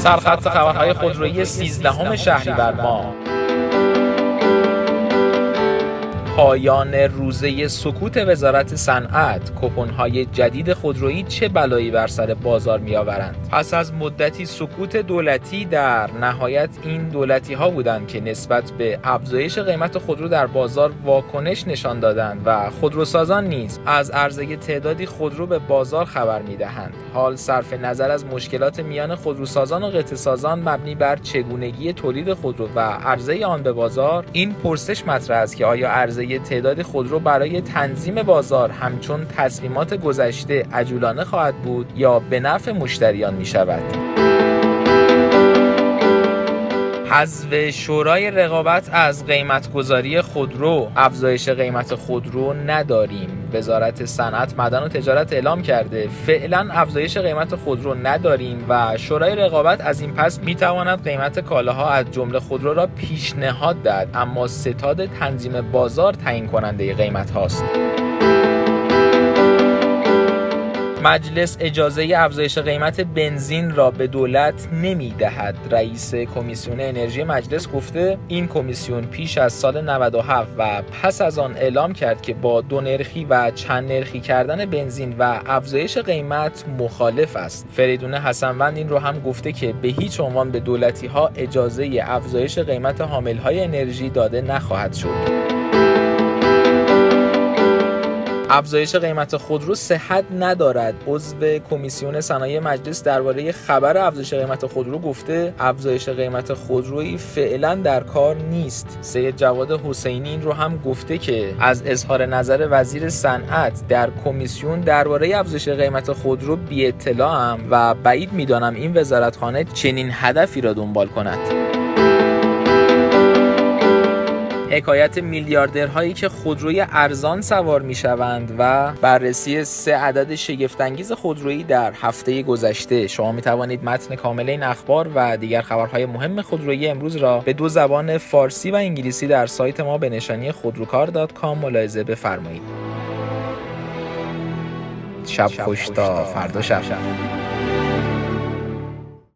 سرخط خبرهای خودرویی 13 شهریور ماه. پایان روزه سکوت وزارت صنعت، کوپن‌های جدید خودرویی چه بلایی بر سر بازار می‌آورند؟ پس از مدتی سکوت دولتی، در نهایت این دولتی‌ها بودند که نسبت به افزایش قیمت خودرو در بازار واکنش نشان دادند و خودروسازان نیز از عرضه تعدادی خودرو به بازار خبر می‌دهند. حال صرف نظر از مشکلات میان خودروسازان و قطعه‌سازان مبنی بر چگونگی تولید خودرو و عرضه آن به بازار، این پرسش مطرح است که آیا عرضه تعداد خودرو برای تنظیم بازار همچون تصمیمات گذشته عجولانه خواهد بود یا به نفع مشتریان می شود؟ حذف شورای رقابت از قیمتگذاری خودرو. افزایش قیمت خودرو نداریم. وزارت صنعت، معدن و تجارت اعلام کرده فعلا افزایش قیمت خودرو نداریم و شورای رقابت از این پس میتواند قیمت کالاها از جمله خودرو را پیشنهاد دهد، اما ستاد تنظیم بازار تعیین کننده قیمت هاست. مجلس اجازه افزایش قیمت بنزین را به دولت نمی‌دهد. رئیس کمیسیون انرژی مجلس گفته این کمیسیون پیش از سال 97 و پس از آن اعلام کرد که با دو نرخی و چند نرخی کردن بنزین و افزایش قیمت مخالف است. فریدون حسنوند این رو هم گفته که به هیچ عنوان به دولتی‌ها اجازه افزایش قیمت حامل‌های انرژی داده نخواهد شد. افزایش قیمت خودرو صحت ندارد. عضو کمیسیون صنایع مجلس درباره خبر افزایش قیمت خودرو گفته افزایش قیمت خودرویی فعلا در کار نیست. سید جواد حسینی این رو هم گفته که از اظهار نظر وزیر صنعت در کمیسیون درباره افزایش قیمت خودرو بی اطلاعم و بعید میدانم این وزارتخانه چنین هدفی را دنبال کند. حکایت میلیاردرهایی که خودروی ارزان سوار میشوند و بررسی 3 عدد شگفت‌انگیز خودرویی در هفته گذشته. شما می توانید متن کامل این اخبار و دیگر خبرهای مهم خودرویی امروز را به 2 زبان فارسی و انگلیسی در سایت ما به نشانی خودروکار.com ملاحظه بفرمایید. شب خوش تا فردا شب.